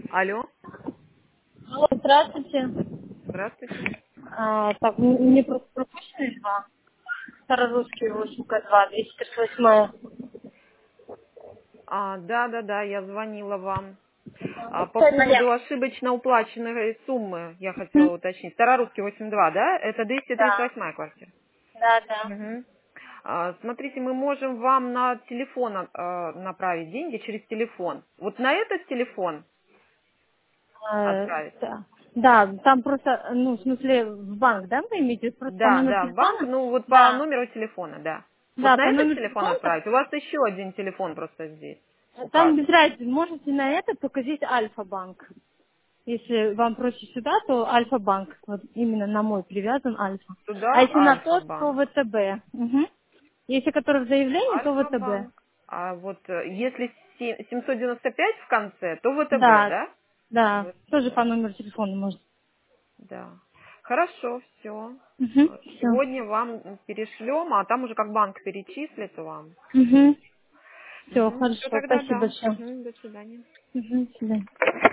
Алло, Алло, здравствуйте. здравствуйте. Так, мне просто пропущены два. Старорусский 8К2, 238. Да, я звонила вам. По Понятно. поводу ошибочно уплаченной суммы я хотела уточнить. Старорусский 8.2, да? Это Да, 238 квартира. да. Мгм. Смотрите, мы можем вам на телефон направить деньги через телефон. Вот на этот телефон отправить? Да. Да, там просто, ну, в смысле, в банк, да, вы имеете? Просто по номеру Да, в банк, телефона? ну вот по Да. номеру телефона, да. Вот Да, на по этот номеру телефон телефона. отправить? У вас еще один телефон просто здесь Там без указан. разницы, можете на это, только здесь Альфа-банк. Если вам проще сюда, то Альфа-банк. Вот именно на мой привязан Альфа. А Туда если на тот, то Альфа-банк. ВТБ. Угу. Если который в заявлении, то ВТБ. Альфа-банк. А вот если 795 в конце, то ВТБ, Да, да? да, тоже ВТБ, по номеру телефона может. да. Хорошо, все. Угу, все. Сегодня вам перешлем, а там уже как банк перечислит вам. Угу, все, Все хорошо, тогда, спасибо да. большое. До свидания. Угу, до свидания.